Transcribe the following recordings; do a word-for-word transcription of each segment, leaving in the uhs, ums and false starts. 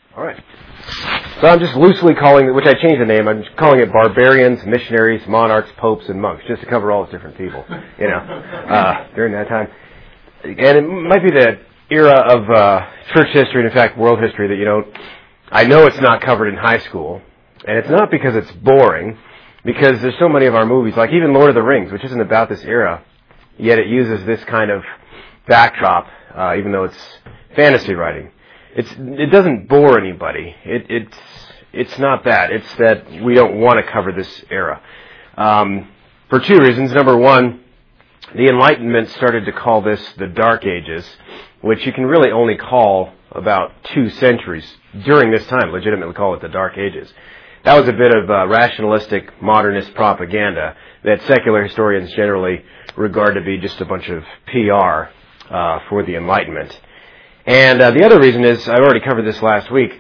All right. So I'm just loosely calling it, which I changed the name, I'm just calling it barbarians, missionaries, monarchs, popes, and monks, just to cover all those different people, you know, uh, during that time. And it might be the era of uh, church history, and in fact world history, that you don't, I know it's not covered in high school, and it's not because it's boring, because there's so many of our movies, like even Lord of the Rings, which isn't about this era, yet it uses this kind of backdrop, uh, even though it's fantasy writing. It's, it doesn't bore anybody. It, it's, it's not that. It's that we don't want to cover this era. Um, for two reasons. Number one, the Enlightenment started to call this the Dark Ages, which you can really only call about two centuries during this time, legitimately call it the Dark Ages. That was a bit of uh, rationalistic modernist propaganda that secular historians generally regard to be just a bunch of P R uh, for the Enlightenment. And uh, the other reason is, I already covered this last week,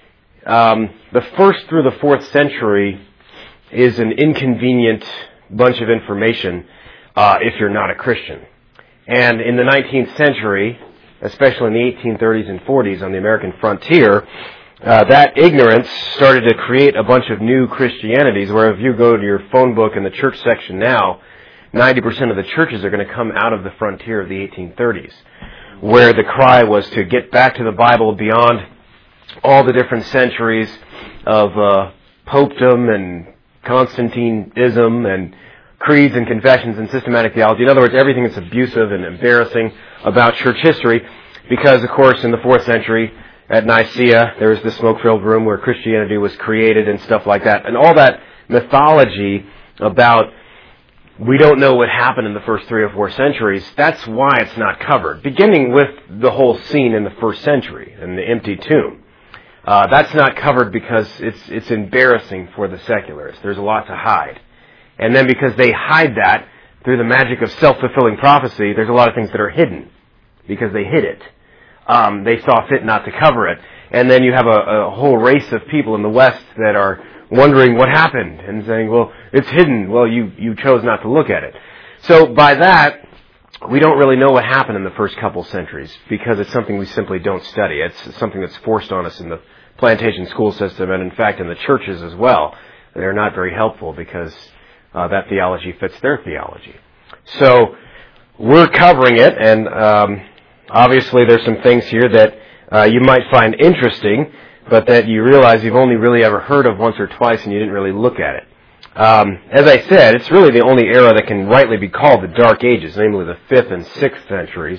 um, the first through the fourth century is an inconvenient bunch of information uh, if you're not a Christian. And in the nineteenth century, especially in the eighteen thirties and forties on the American frontier, uh, that ignorance started to create a bunch of new Christianities, where if you go to your phone book in the church section now, ninety percent of the churches are going to come out of the frontier of the eighteen thirties. Where the cry was to get back to the Bible beyond all the different centuries of uh, popedom and Constantinism and creeds and confessions and systematic theology. In other words, everything that's abusive and embarrassing about church history, because, of course, in the fourth century at Nicaea, there was the smoke-filled room where Christianity was created and stuff like that. And all that mythology about we don't know what happened in the first three or four centuries, that's why it's not covered. Beginning with the whole scene in the first century and the empty tomb. Uh, that's not covered because it's it's embarrassing for the secularists. There's a lot to hide. And then because they hide that through the magic of self-fulfilling prophecy, there's a lot of things that are hidden because they hid it. Um, they saw fit not to cover it. And then you have a, a whole race of people in the West that are wondering what happened and saying, well, it's hidden. Well, you, you chose not to look at it. So by that, we don't really know what happened in the first couple centuries because it's something we simply don't study. It's something that's forced on us in the plantation school system and, in fact, in the churches as well. They're not very helpful because uh, that theology fits their theology. So we're covering it, and um, obviously there's some things here that uh, you might find interesting, but that you realize you've only really ever heard of once or twice and you didn't really look at it. Um, as I said, it's really the only era that can rightly be called the Dark Ages, namely the fifth and sixth centuries,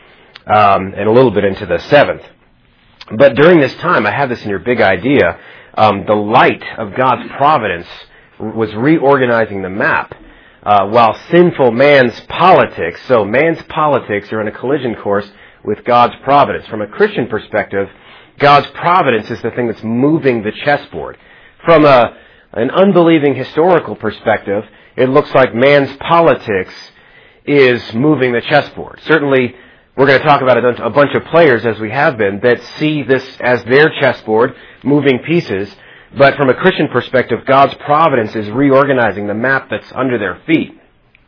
um, and a little bit into the seventh. But during this time, I have this in your big idea, um, the light of God's providence was reorganizing the map, uh, while sinful man's politics, so man's politics are in a collision course with God's providence. From a Christian perspective, God's providence is the thing that's moving the chessboard. From a, an unbelieving historical perspective, it looks like man's politics is moving the chessboard. Certainly, we're going to talk about a bunch of players, as we have been, that see this as their chessboard, moving pieces. But from a Christian perspective, God's providence is reorganizing the map that's under their feet.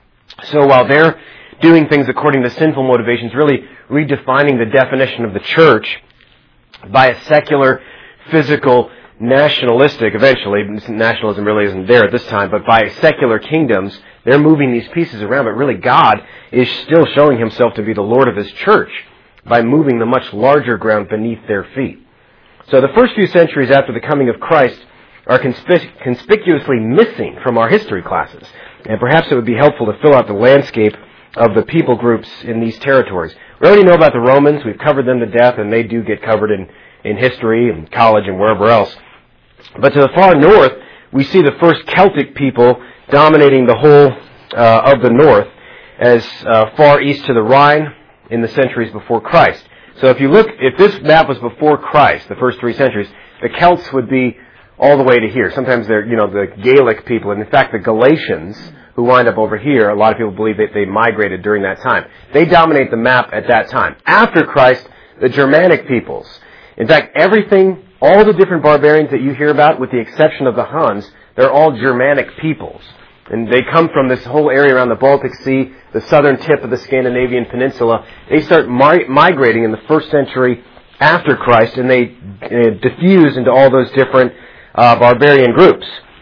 So while they're doing things according to sinful motivations, really redefining the definition of the church by a secular, physical, nationalistic, eventually, nationalism really isn't there at this time, but by secular kingdoms, they're moving these pieces around, but really God is still showing himself to be the Lord of his church by moving the much larger ground beneath their feet. So the first few centuries after the coming of Christ are conspic- conspicuously missing from our history classes, and perhaps it would be helpful to fill out the landscape of the people groups in these territories. We already know about the Romans. We've covered them to death, and they do get covered in, in history and college and wherever else. But to the far north, we see the first Celtic people dominating the whole uh, of the north, as uh, far east to the Rhine in the centuries before Christ. So if you look, if this map was before Christ, the first three centuries, the Celts would be all the way to here. Sometimes they're, you know, the Gaelic people, and in fact the Galatians, who wind up over here, a lot of people believe that they migrated during that time. They dominate the map at that time. After Christ, the Germanic peoples. In fact, everything, all the different barbarians that you hear about, with the exception of the Huns, they're all Germanic peoples. And they come from this whole area around the Baltic Sea, the southern tip of the Scandinavian peninsula. They start mi- migrating in the first century after Christ, and they uh, diffused into all those different uh, barbarian groups.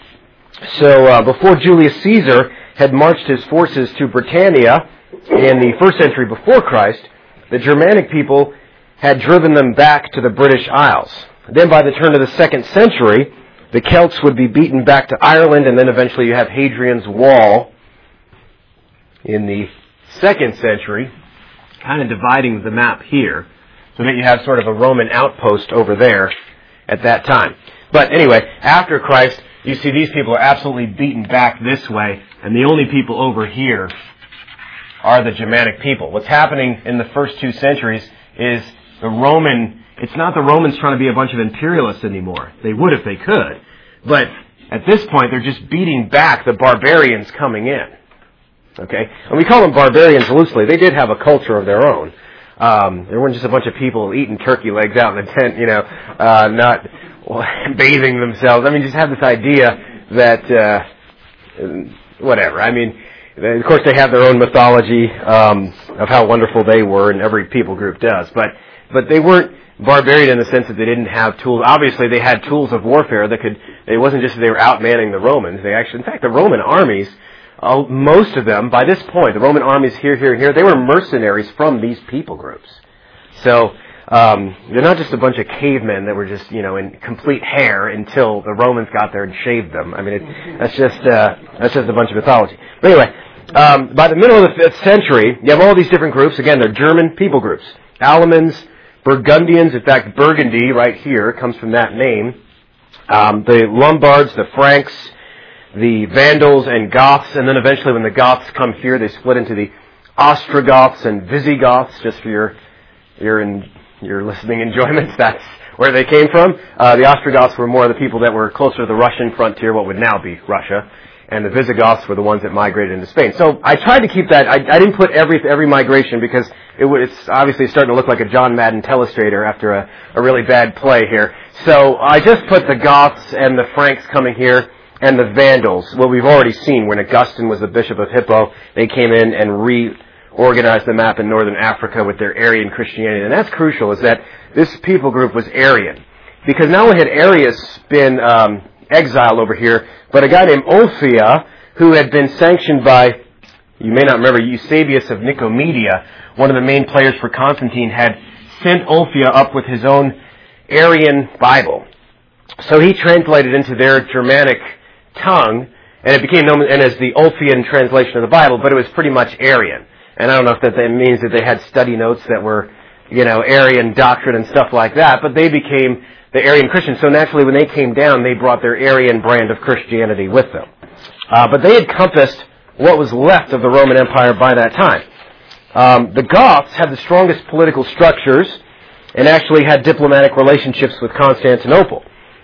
So uh, before Julius Caesar had marched his forces to Britannia in the first century before Christ, the Germanic people had driven them back to the British Isles. Then by the turn of the second century, the Celts would be beaten back to Ireland, and then eventually you have Hadrian's Wall in the second century, kind of dividing the map here, so that you have sort of a Roman outpost over there at that time. But anyway, after Christ, you see these people are absolutely beaten back this way, and the only people over here are the Germanic people. What's happening in the first two centuries is the Roman, it's not the Romans trying to be a bunch of imperialists anymore. They would if they could. But at this point, they're just beating back the barbarians coming in. Okay? And we call them barbarians loosely. They did have a culture of their own. Um, there weren't just a bunch of people eating turkey legs out in the tent, you know, uh, not bathing themselves. I mean, just have this idea that, uh, whatever. I mean, of course they have their own mythology um, of how wonderful they were, and every people group does. But but they weren't barbarian in the sense that they didn't have tools. Obviously, they had tools of warfare that could. It wasn't just that they were outmanning the Romans. They actually, in fact, the Roman armies, uh, most of them by this point, the Roman armies here, here, and here, they were mercenaries from these people groups. So um, they're not just a bunch of cavemen that were just, you know, in complete hair until the Romans got there and shaved them. I mean, it, that's just uh, that's just a bunch of mythology. But anyway. Um, by the middle of the fifth century, you have all these different groups. Again, they're German people groups. Alamans, Burgundians, in fact, Burgundy right here comes from that name. Um, the Lombards, the Franks, the Vandals and Goths, and then eventually when the Goths come here, they split into the Ostrogoths and Visigoths, just for your your, in, your listening enjoyment. That's where they came from. Uh, the Ostrogoths were more the people that were closer to the Russian frontier, what would now be Russia. And the Visigoths were the ones that migrated into Spain. So I tried to keep that. I, I didn't put every every migration because it would, it's obviously starting to look like a John Madden telestrator after a, a really bad play here. So I just put the Goths and the Franks coming here and the Vandals. Well, we've already seen when Augustine was the Bishop of Hippo, they came in and reorganized the map in northern Africa with their Arian Christianity. And that's crucial, is that this people group was Arian. Because not only had Arius been um, exiled over here, but a guy named Ulfia, who had been sanctioned by, you may not remember, Eusebius of Nicomedia, one of the main players for Constantine, had sent Ulfia up with his own Arian Bible. So he translated into their Germanic tongue, and it became known as the Ulfian translation of the Bible, but it was pretty much Arian. And I don't know if that means that they had study notes that were, you know, Arian doctrine and stuff like that, but they became the Arian Christians. So naturally, when they came down, they brought their Arian brand of Christianity with them. Uh, but they had compassed what was left of the Roman Empire by that time. Um, the Goths had the strongest political structures and actually had diplomatic relationships with Constantinople.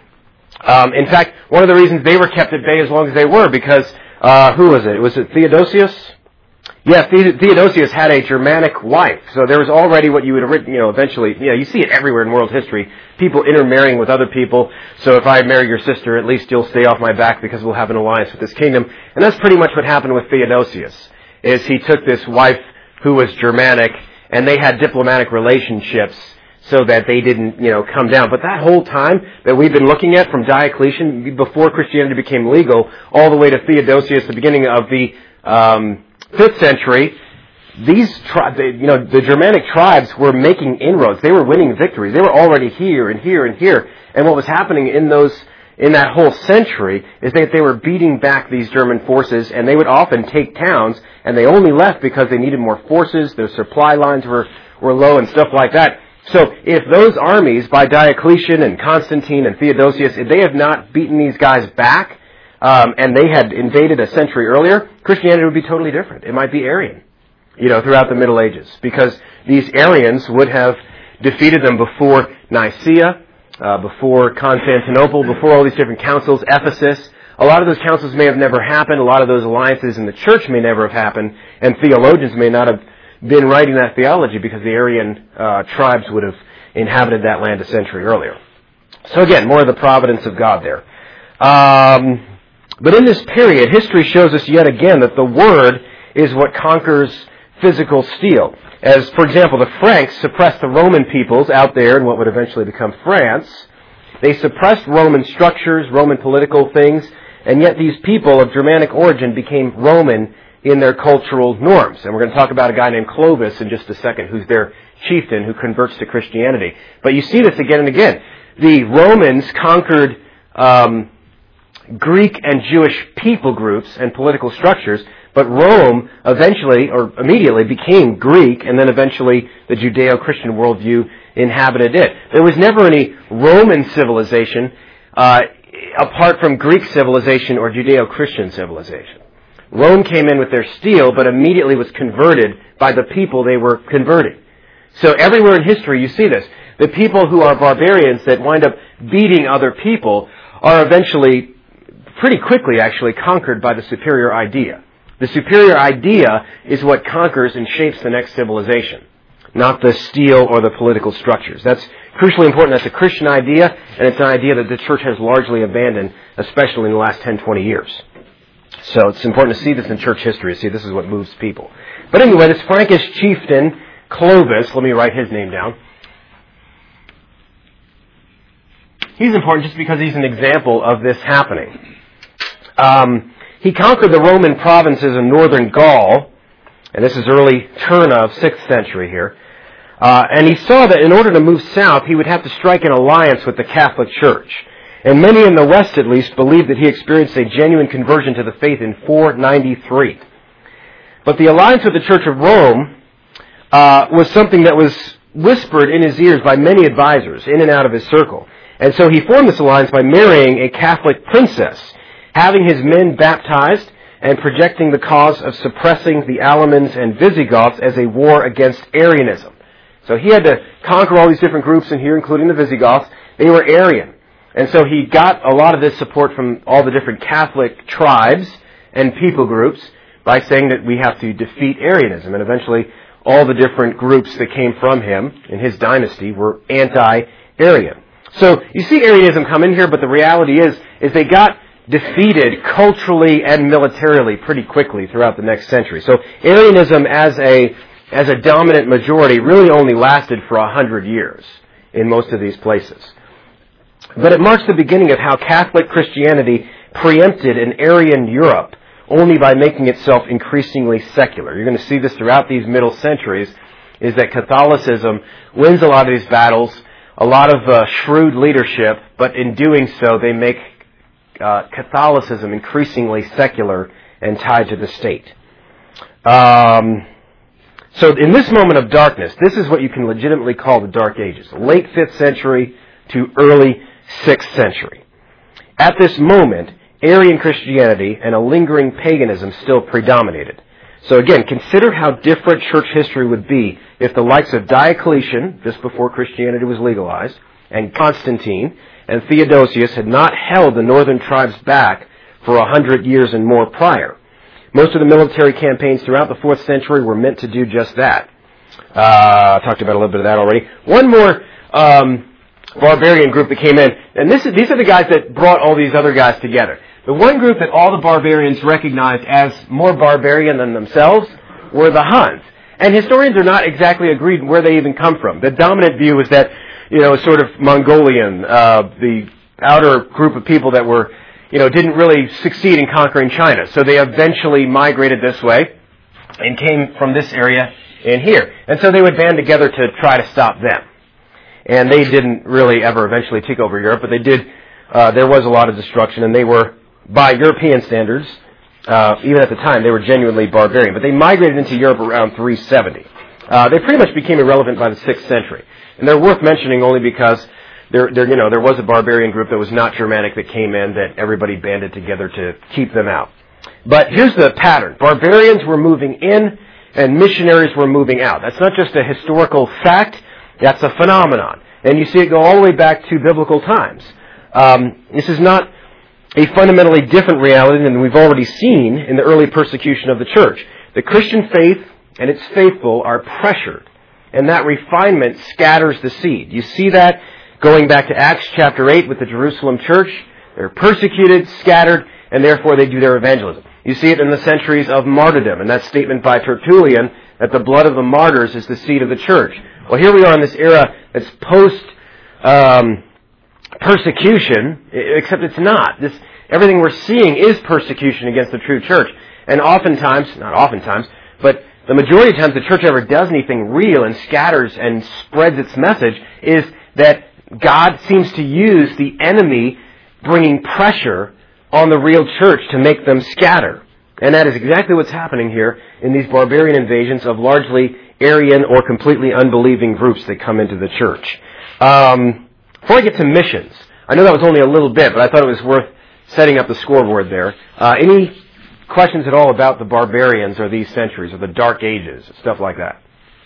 Um, in fact, one of the reasons they were kept at bay as long as they were, because, uh, who was it? Was it Theodosius? Yeah, Theodosius had a Germanic wife, so there was already what you would, you know, eventually, you know, you see it everywhere in world history, people intermarrying with other people, so if I marry your sister, at least you'll stay off my back because we'll have an alliance with this kingdom. And that's pretty much what happened with Theodosius, is he took this wife who was Germanic, and they had diplomatic relationships so that they didn't, you know, come down. But that whole time that we've been looking at from Diocletian, before Christianity became legal, all the way to Theodosius, the beginning of the um fifth century, these tri- they, you know, the Germanic tribes were making inroads. They were winning victories. They were already here and here and here. And what was happening in those, in that whole century is that they were beating back these German forces, and they would often take towns, and they only left because they needed more forces. Their supply lines were, were low and stuff like that. So if those armies by Diocletian and Constantine and Theodosius, if they have not beaten these guys back, Um, and they had invaded a century earlier, Christianity would be totally different. It might be Arian, you know, throughout the Middle Ages, because these Arians would have defeated them before Nicaea, uh, before Constantinople, before all these different councils, Ephesus. A lot of those councils may have never happened. A lot of those alliances in the church may never have happened, and theologians may not have been writing that theology because the Arian uh, tribes would have inhabited that land a century earlier. So again, more of the providence of God there. Um... But in this period, history shows us yet again that the Word is what conquers physical steel. As, for example, the Franks suppressed the Roman peoples out there in what would eventually become France. They suppressed Roman structures, Roman political things, and yet these people of Germanic origin became Roman in their cultural norms. And we're going to talk about a guy named Clovis in just a second, who's their chieftain who converts to Christianity. But you see this again and again. The Romans conquered um, Greek and Jewish people groups and political structures, but Rome eventually, or immediately, became Greek, and then eventually the Judeo-Christian worldview inhabited it. There was never any Roman civilization uh, apart from Greek civilization or Judeo-Christian civilization. Rome came in with their steel, but immediately was converted by the people they were converting. So everywhere in history you see this. The people who are barbarians that wind up beating other people are eventually, pretty quickly actually, conquered by the superior idea. The superior idea is what conquers and shapes the next civilization, not the steel or the political structures. That's crucially important. That's a Christian idea, and it's an idea that the church has largely abandoned, especially in the last ten, twenty years. So it's important to see this in church history, to see this is what moves people. But anyway, this Frankish chieftain, Clovis, let me write his name down. He's important just because he's an example of this happening. Um, he conquered the Roman provinces in northern Gaul, and this is early turn of sixth century here. Uh, and he saw that in order to move south, he would have to strike an alliance with the Catholic Church. And many in the West, at least, believed that he experienced a genuine conversion to the faith in four ninety-three. But the alliance with the Church of Rome uh, was something that was whispered in his ears by many advisors in and out of his circle. And so he formed this alliance by marrying a Catholic princess, having his men baptized, and projecting the cause of suppressing the Alamans and Visigoths as a war against Arianism. So he had to conquer all these different groups in here, including the Visigoths. They were Arian. And so he got a lot of this support from all the different Catholic tribes and people groups by saying that we have to defeat Arianism. And eventually all the different groups that came from him in his dynasty were anti-Arian. So you see Arianism come in here, but the reality is, is they got defeated culturally and militarily pretty quickly throughout the next century. So Arianism as a, as a dominant majority really only lasted for a hundred years in most of these places. But it marks the beginning of how Catholic Christianity preempted an Arian Europe only by making itself increasingly secular. You're going to see this throughout these middle centuries, is that Catholicism wins a lot of these battles, a lot of uh, shrewd leadership, but in doing so they make uh, Catholicism increasingly secular and tied to the state. Um, so in this moment of darkness, this is what you can legitimately call the Dark Ages, late fifth century to early sixth century. At this moment, Arian Christianity and a lingering paganism still predominated. So again, consider how different church history would be if the likes of Diocletian, just before Christianity was legalized, and Constantine and Theodosius had not held the northern tribes back for a hundred years and more prior. Most of the military campaigns throughout the fourth century were meant to do just that. Uh, I talked about a little bit of that already. One more um, barbarian group that came in, and this is, these are the guys that brought all these other guys together. The one group that all the barbarians recognized as more barbarian than themselves were the Huns. And historians are not exactly agreed where they even come from. The dominant view is that, you know, sort of Mongolian, uh, the outer group of people that were, you know, didn't really succeed in conquering China. So they eventually migrated this way and came from this area in here. And so they would band together to try to stop them. And they didn't really ever eventually take over Europe, but they did, uh, there was a lot of destruction, and they were, by European standards, uh, even at the time, they were genuinely barbarian. But they migrated into Europe around three seventy. Uh, they pretty much became irrelevant by the sixth century. And they're worth mentioning only because there, there, you know, there was a barbarian group that was not Germanic that came in that everybody banded together to keep them out. But here's the pattern. Barbarians were moving in, and missionaries were moving out. That's not just a historical fact. That's a phenomenon. And you see it go all the way back to biblical times. Um, this is not a fundamentally different reality than we've already seen in the early persecution of the church. The Christian faith and its faithful are pressured, and that refinement scatters the seed. You see that going back to Acts chapter eight with the Jerusalem church. They're persecuted, scattered, and therefore they do their evangelism. You see it in the centuries of martyrdom, and that statement by Tertullian that the blood of the martyrs is the seed of the church. Well, here we are in this era that's post um, persecution, except it's not. This everything we're seeing is persecution against the true church. And oftentimes, not oftentimes, but the majority of times the church ever does anything real and scatters and spreads its message is that God seems to use the enemy bringing pressure on the real church to make them scatter. And that is exactly what's happening here in these barbarian invasions of largely Arian or completely unbelieving groups that come into the church. Um, before I get to missions, I know that was only a little bit, but I thought it was worth setting up the scoreboard there. Uh, any questions at all about the barbarians or these centuries or the Dark Ages, stuff like that?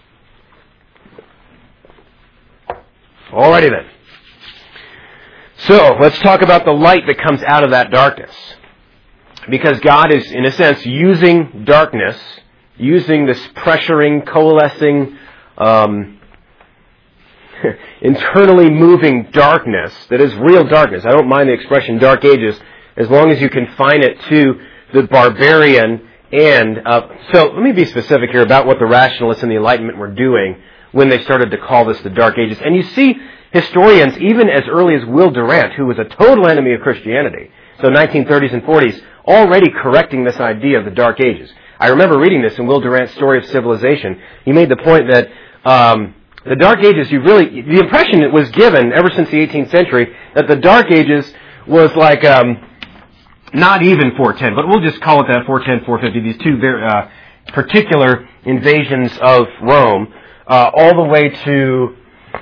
Alrighty then. So, let's talk about the light that comes out of that darkness. Because God is, in a sense, using darkness, using this pressuring, coalescing, um, internally moving darkness that is real darkness. I don't mind the expression Dark Ages as long as you confine it to the barbarian and... Uh, so, let me be specific here about what the rationalists and the Enlightenment were doing when they started to call this the Dark Ages. And you see historians, even as early as Will Durant, who was a total enemy of Christianity, so nineteen thirties and forties, already correcting this idea of the Dark Ages. I remember reading this in Will Durant's Story of Civilization. He made the point that um, the Dark Ages, you really, the impression that was given ever since the eighteenth century, that the Dark Ages was like um, not even four ten, but we'll just call it that, four ten, four fifty, these two very, uh, particular invasions of Rome, uh, all the way to...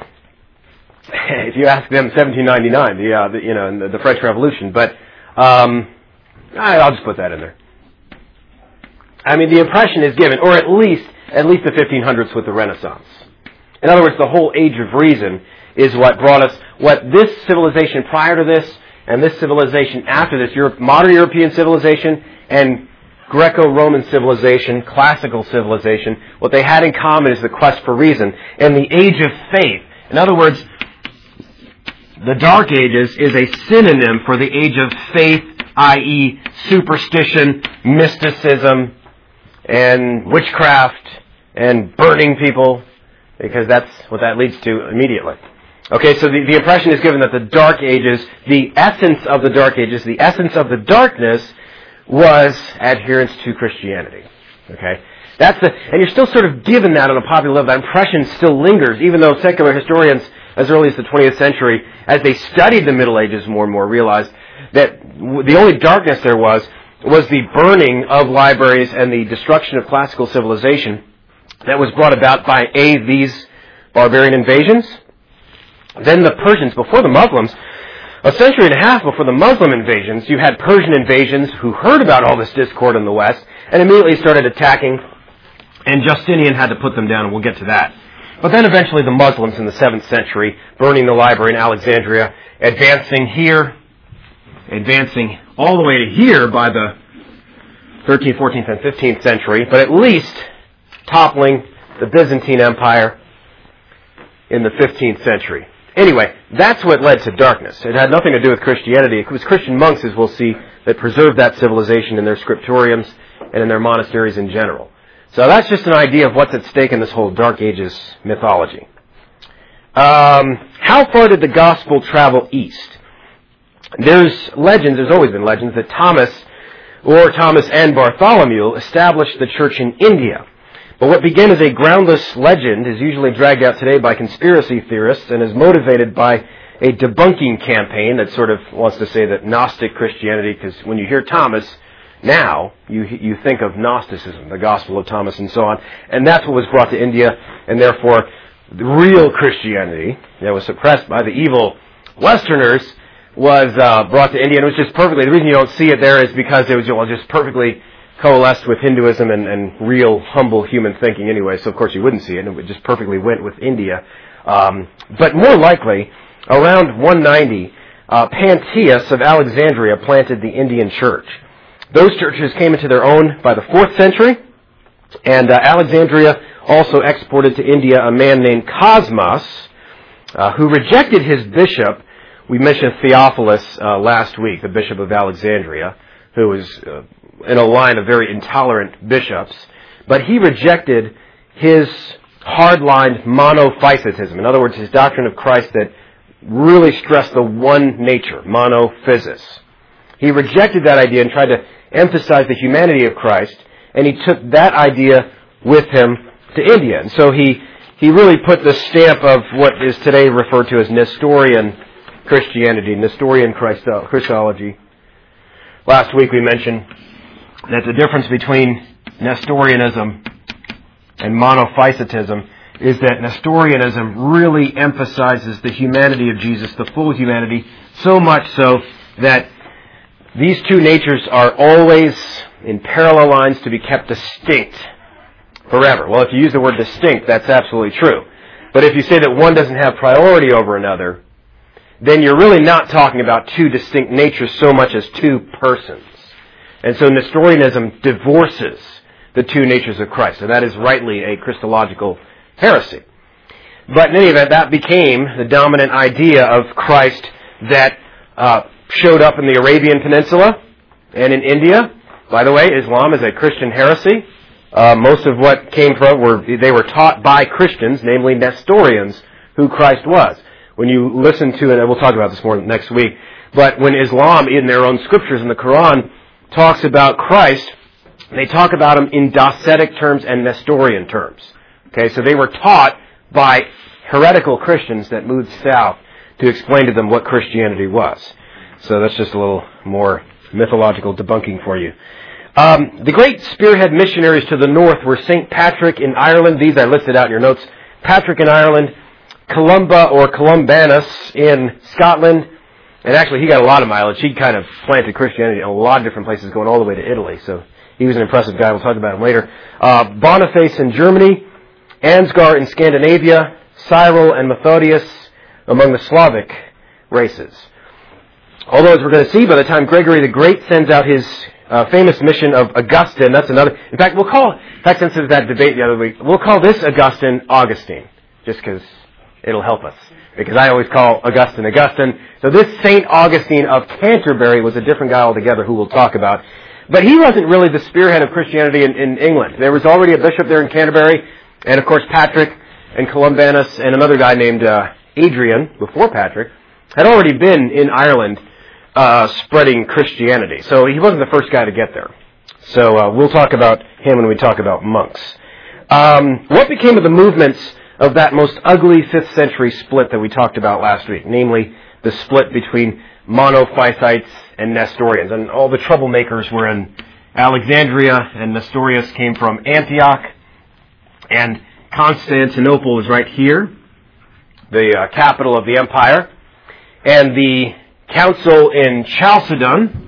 If you ask them, seventeen ninety-nine, the, uh, the you know, the, the French Revolution. But um, I'll just put that in there. I mean, the impression is given, or at least at least the fifteen hundreds with the Renaissance. In other words, the whole Age of Reason is what brought us what this civilization prior to this and this civilization after this, Europe, modern European civilization and Greco-Roman civilization, classical civilization. What they had in common is the quest for reason and the Age of Faith. In other words, the Dark Ages is a synonym for the Age of Faith, that is superstition, mysticism, and witchcraft, and burning people, because that's what that leads to immediately. Okay, so the, the impression is given that the Dark Ages, the essence of the Dark Ages, the essence of the darkness was adherence to Christianity. Okay? That's the, and you're still sort of given that on a popular level. That impression still lingers, even though secular historians, as early as the twentieth century, as they studied the Middle Ages more and more, realized that the only darkness there was, was the burning of libraries and the destruction of classical civilization that was brought about by A, these barbarian invasions, then the Persians, before the Muslims, a century and a half before the Muslim invasions, you had Persian invasions who heard about all this discord in the West and immediately started attacking, and Justinian had to put them down, and we'll get to that. But then eventually the Muslims in the seventh century, burning the library in Alexandria, advancing here, advancing all the way to here by the thirteenth, fourteenth, and fifteenth century, but at least toppling the Byzantine Empire in the fifteenth century. Anyway, that's what led to darkness. It had nothing to do with Christianity. It was Christian monks, as we'll see, that preserved that civilization in their scriptoriums and in their monasteries in general. So that's just an idea of what's at stake in this whole Dark Ages mythology. Um, how far did the gospel travel east? There's legends, there's always been legends, that Thomas, or Thomas and Bartholomew, established the church in India. But what began as a groundless legend is usually dragged out today by conspiracy theorists and is motivated by a debunking campaign that sort of wants to say that Gnostic Christianity, because when you hear Thomas, now you you think of Gnosticism, the Gospel of Thomas and so on, and that's what was brought to India, and therefore the real Christianity that was suppressed by the evil Westerners was uh, brought to India, and it was just perfectly, the reason you don't see it there is because it was well, just perfectly coalesced with Hinduism and, and real humble human thinking anyway, so of course you wouldn't see it, and it just perfectly went with India. Um, but more likely, around one ninety, uh, Pantaeus of Alexandria planted the Indian church. Those churches came into their own by the fourth century, and uh, Alexandria also exported to India a man named Cosmas, uh, who rejected his bishop. We mentioned Theophilus uh, last week, the bishop of Alexandria, who was uh, in a line of very intolerant bishops. But he rejected his hard-lined monophysitism. In other words, his doctrine of Christ that really stressed the one nature, monophysis. He rejected that idea and tried to emphasize the humanity of Christ, and he took that idea with him to India. And so he, he really put the stamp of what is today referred to as Nestorian Christianity, Nestorian Christo- Christology. Last week we mentioned that the difference between Nestorianism and monophysitism is that Nestorianism really emphasizes the humanity of Jesus, the full humanity, so much so that these two natures are always in parallel lines to be kept distinct forever. Well, if you use the word distinct, that's absolutely true. But if you say that one doesn't have priority over another, then you're really not talking about two distinct natures so much as two persons. And so Nestorianism divorces the two natures of Christ, and that is rightly a Christological heresy. But in any event, that became the dominant idea of Christ that uh, showed up in the Arabian Peninsula and in India. By the way, Islam is a Christian heresy. Uh, most of what came from were they were taught by Christians, namely Nestorians, who Christ was. When you listen to it, and we'll talk about this more next week, but when Islam, in their own scriptures in the Quran, talks about Christ, they talk about him in Docetic terms and Nestorian terms. Okay, so they were taught by heretical Christians that moved south to explain to them what Christianity was. So that's just a little more mythological debunking for you. Um, the great spearhead missionaries to the north were Saint Patrick in Ireland. These I listed out in your notes. Patrick in Ireland, Columba or Columbanus in Scotland. And actually, he got a lot of mileage. He kind of planted Christianity in a lot of different places, going all the way to Italy. So he was an impressive guy. We'll talk about him later. Uh, Boniface in Germany, Ansgar in Scandinavia, Cyril and Methodius among the Slavic races. Although, as we're going to see, by the time Gregory the Great sends out his uh, famous mission of Augustine, that's another... In fact, we'll call... In fact, since there was that debate the other week, we'll call this Augustine Augustine, just because it'll help us. Because I always call Augustine Augustine. So this Saint Augustine of Canterbury was a different guy altogether who we'll talk about. But he wasn't really the spearhead of Christianity in, in England. There was already a bishop there in Canterbury, and of course Patrick and Columbanus and another guy named uh, Adrian, before Patrick, had already been in Ireland uh, spreading Christianity. So he wasn't the first guy to get there. So uh, we'll talk about him when we talk about monks. Um, what became of the movements of that most ugly fifth century split that we talked about last week, namely the split between monophysites and Nestorians? And all the troublemakers were in Alexandria, and Nestorius came from Antioch, and Constantinople is right here, the uh, capital of the empire. And the council in Chalcedon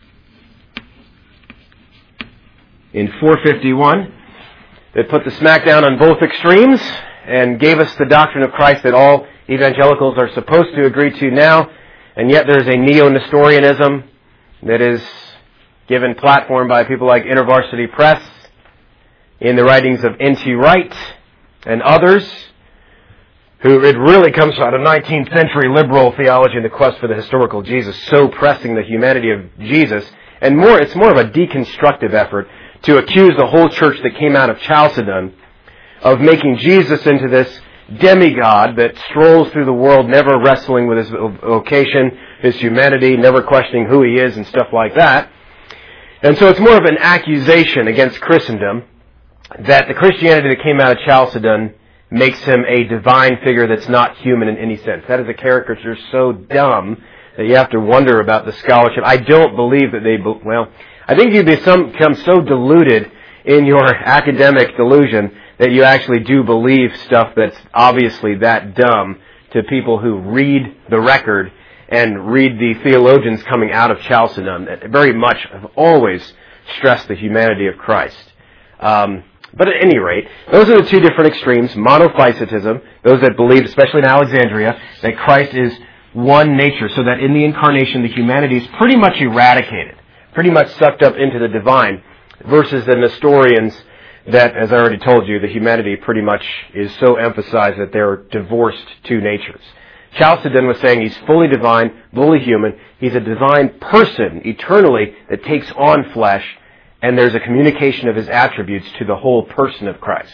in four fifty-one that put the smackdown on both extremes and gave us the doctrine of Christ that all evangelicals are supposed to agree to now, and yet there's a neo-Nestorianism that is given platform by people like InterVarsity Press in the writings of N T Wright and others, who it really comes out of nineteenth century liberal theology and the quest for the historical Jesus, so pressing the humanity of Jesus, and more, it's more of a deconstructive effort to accuse the whole church that came out of Chalcedon of making Jesus into this demigod that strolls through the world, never wrestling with his vocation, his humanity, never questioning who he is and stuff like that. And so it's more of an accusation against Christendom that the Christianity that came out of Chalcedon makes him a divine figure that's not human in any sense. That is a caricature so dumb that you have to wonder about the scholarship. I don't believe that they, well, I think you become so deluded in your academic delusion that you actually do believe stuff that's obviously that dumb to people who read the record and read the theologians coming out of Chalcedon that very much have always stressed the humanity of Christ. Um, but at any rate, those are the two different extremes. Monophysitism, those that believe, especially in Alexandria, that Christ is one nature, so that in the incarnation the humanity is pretty much eradicated, pretty much sucked up into the divine, versus the Nestorians that, as I already told you, the humanity pretty much is so emphasized that they're divorced two natures. Chalcedon was saying he's fully divine, fully human. He's a divine person, eternally, that takes on flesh, and there's a communication of his attributes to the whole person of Christ.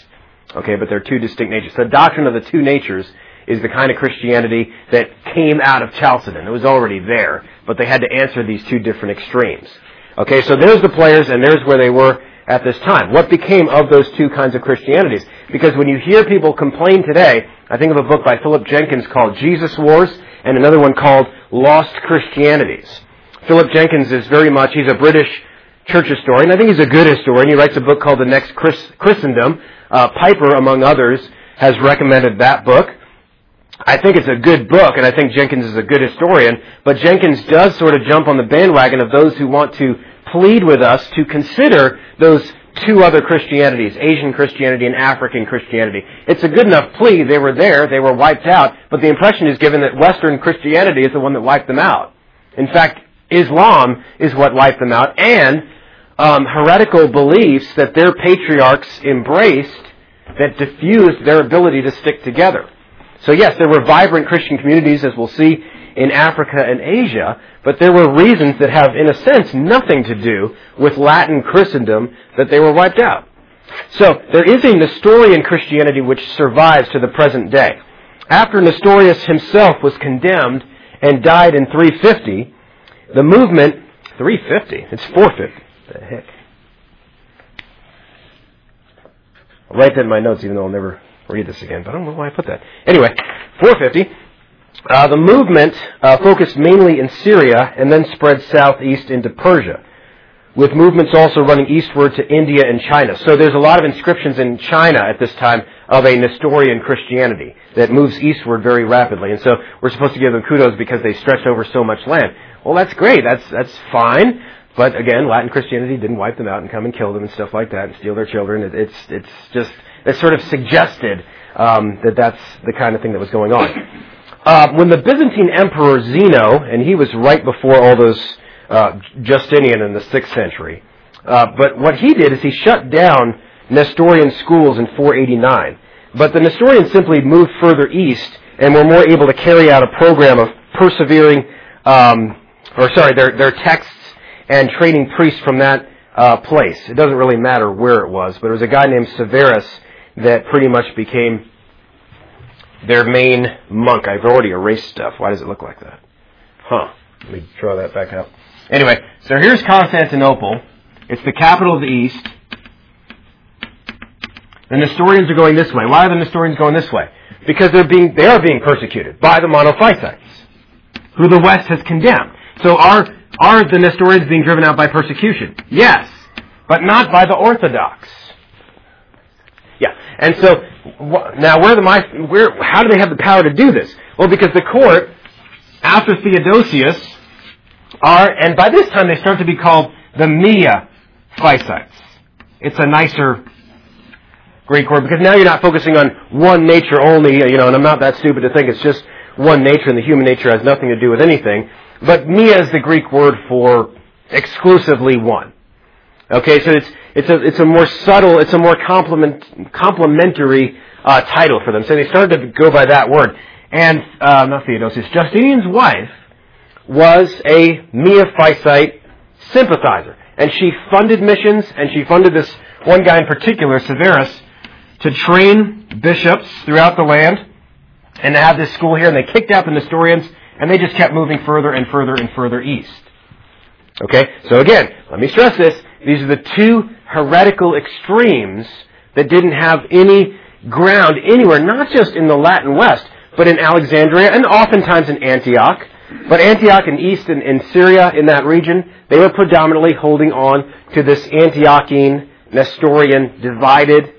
Okay, but they're two distinct natures. The doctrine of the two natures is the kind of Christianity that came out of Chalcedon. It was already there, but they had to answer these two different extremes. Okay, so there's the players, and there's where they were at this time. What became of those two kinds of Christianities? Because when you hear people complain today, I think of a book by Philip Jenkins called Jesus Wars, and another one called Lost Christianities. Philip Jenkins is very much, he's a British church historian. I think he's a good historian. He writes a book called The Next Christendom. Uh, Piper, among others, has recommended that book. I think it's a good book, and I think Jenkins is a good historian, but Jenkins does sort of jump on the bandwagon of those who want to plead with us to consider those two other Christianities, Asian Christianity and African Christianity. It's a good enough plea. They were there, they were wiped out, but the impression is given that Western Christianity is the one that wiped them out. In fact, Islam is what wiped them out, and um, heretical beliefs that their patriarchs embraced that diffused their ability to stick together. So yes, there were vibrant Christian communities, as we'll see, in Africa and Asia, but there were reasons that have, in a sense, nothing to do with Latin Christendom that they were wiped out. So there is a Nestorian Christianity which survives to the present day. After Nestorius himself was condemned and died in three fifty, the movement, three fifty, it's four fifty. What the heck? I'll write that in my notes, even though I'll never read this again, but I don't know why I put that. Anyway, four fifty. Uh, the movement uh, focused mainly in Syria and then spread southeast into Persia, with movements also running eastward to India and China. So there's a lot of inscriptions in China at this time of a Nestorian Christianity that moves eastward very rapidly. And so we're supposed to give them kudos because they stretched over so much land. Well, that's great. That's that's fine. But again, Latin Christianity didn't wipe them out and come and kill them and stuff like that and steal their children. It, it's it's just it's sort of suggested um, that that's the kind of thing that was going on. Uh, when the Byzantine Emperor Zeno, and he was right before all those uh, Justinian in the sixth century, uh, but what he did is he shut down Nestorian schools in four eighty-nine. But the Nestorians simply moved further east and were more able to carry out a program of persevering, um, or sorry, their their texts and training priests from that uh, place. It doesn't really matter where it was, but there was a guy named Severus that pretty much became their main monk. I've already erased stuff. Why does it look like that? Huh. Let me draw that back up. Anyway, so here's Constantinople. It's the capital of the East. The Nestorians are going this way. Why are the Nestorians going this way? Because they're being they are being persecuted by the Monophysites, who the West has condemned. So are are the Nestorians being driven out by persecution? Yes, but not by the Orthodox. Yeah, and so now where the my where how do they have the power to do this? Well, because the court after Theodosius are, and by this time they start to be called the Miaphysites. It's a nicer Greek word because now you're not focusing on one nature only, you know, and I'm not that stupid to think it's just one nature and the human nature has nothing to do with anything. But Mia is the Greek word for exclusively one. Okay, so it's it's a it's a more subtle, it's a more complement complementary uh, title for them. So they started to go by that word. And uh, not Theodosius, Justinian's wife was a Miaphysite sympathizer, and she funded missions, and she funded this one guy in particular, Severus, to train bishops throughout the land, and to have this school here. And they kicked out the Nestorians, and they just kept moving further and further and further east. Okay, so again, let me stress this. These are the two heretical extremes that didn't have any ground anywhere, not just in the Latin West, but in Alexandria and oftentimes in Antioch. But Antioch and east in, in Syria, in that region, they were predominantly holding on to this Antiochene, Nestorian, divided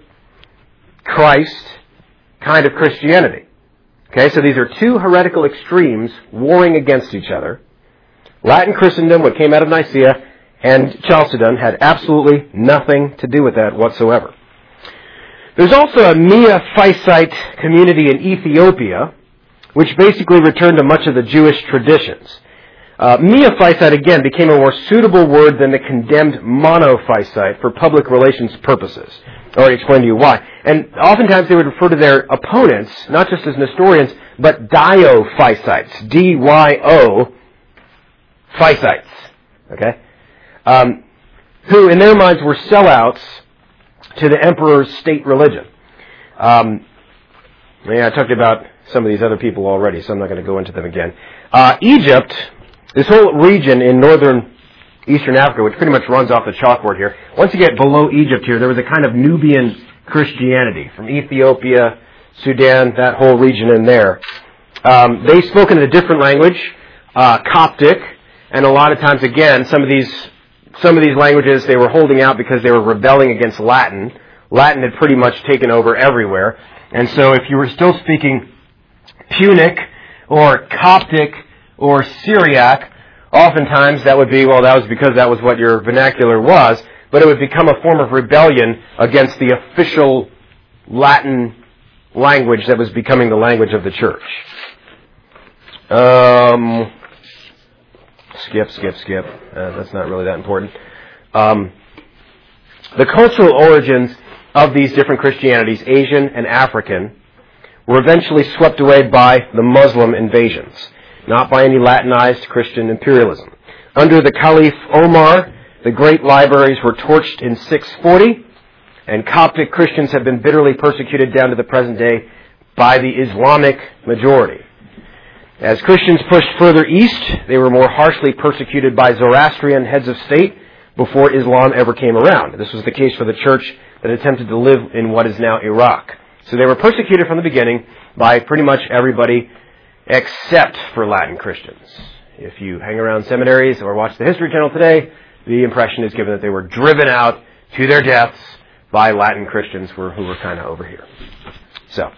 Christ kind of Christianity. Okay, so these are two heretical extremes warring against each other. Latin Christendom, what came out of Nicaea, and Chalcedon had absolutely nothing to do with that whatsoever. There's also a Miaphysite community in Ethiopia, which basically returned to much of the Jewish traditions. Uh, Miaphysite, again, became a more suitable word than the condemned Monophysite for public relations purposes. I already explained to you why. And oftentimes they would refer to their opponents, not just as Nestorians, but Diophysites, D Y O, Physites, okay? Um, who, in their minds, were sellouts to the emperor's state religion. Um, yeah, I talked about some of these other people already, so I'm not going to go into them again. Uh, Egypt, this whole region in northern Eastern Africa, which pretty much runs off the chalkboard here. Once you get below Egypt here, there was a kind of Nubian Christianity from Ethiopia, Sudan, that whole region in there. Um, they spoke in a different language, uh, Coptic, and a lot of times, again, some of these some of these languages they were holding out because they were rebelling against Latin. Latin had pretty much taken over everywhere, and so if you were still speaking Punic or Coptic or Syriac, oftentimes that would be, well, that was because that was what your vernacular was, but it would become a form of rebellion against the official Latin language that was becoming the language of the church. Um, skip, skip, skip. Uh, that's not really that important. Um, the cultural origins of these different Christianities, Asian and African, were eventually swept away by the Muslim invasions, not by any Latinized Christian imperialism. Under the Caliph Omar, the great libraries were torched in six forty, and Coptic Christians have been bitterly persecuted down to the present day by the Islamic majority. As Christians pushed further east, they were more harshly persecuted by Zoroastrian heads of state before Islam ever came around. This was the case for the church that attempted to live in what is now Iraq. So they were persecuted from the beginning by pretty much everybody except for Latin Christians. If you hang around seminaries or watch the History Channel today, the impression is given that they were driven out to their deaths by Latin Christians who were kind of over here. So,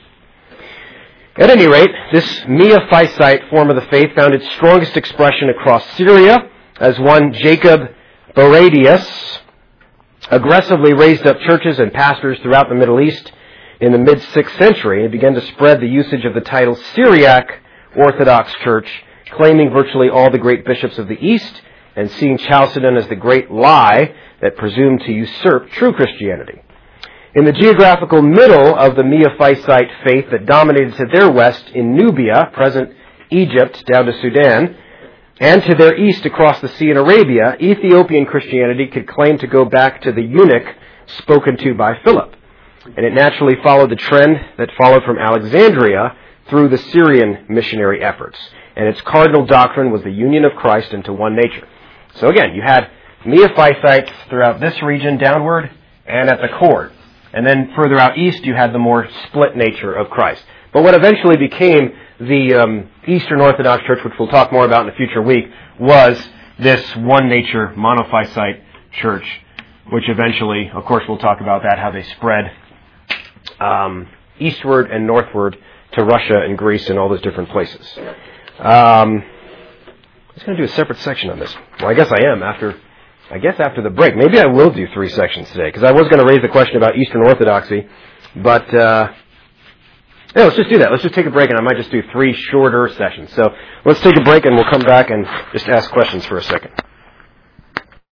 at any rate, this Miaphysite form of the faith found its strongest expression across Syria, as one Jacob Baradius aggressively raised up churches and pastors throughout the Middle East in the mid-sixth century and began to spread the usage of the title Syriac Orthodox Church, claiming virtually all the great bishops of the East and seeing Chalcedon as the great lie that presumed to usurp true Christianity. In the geographical middle of the Miaphysite faith that dominated to their west in Nubia, present Egypt, down to Sudan, and to their east across the sea in Arabia, Ethiopian Christianity could claim to go back to the eunuch spoken to by Philip. And it naturally followed the trend that followed from Alexandria through the Syrian missionary efforts. And its cardinal doctrine was the union of Christ into one nature. So again, you had Miaphysites throughout this region downward and at the core. And then further out east, you had the more split nature of Christ. But what eventually became the um, Eastern Orthodox Church, which we'll talk more about in a future week, was this one nature monophysite church, which eventually, of course, we'll talk about that, how they spread um, eastward and northward to Russia and Greece and all those different places. Um, I was going to do a separate section on this. Well, I guess I am after... I guess after the break. Maybe I will do three sections today, because I was going to raise the question about Eastern Orthodoxy, but uh, yeah, let's just do that. Let's just take a break, and I might just do three shorter sessions. So let's take a break, and we'll come back and just ask questions for a second.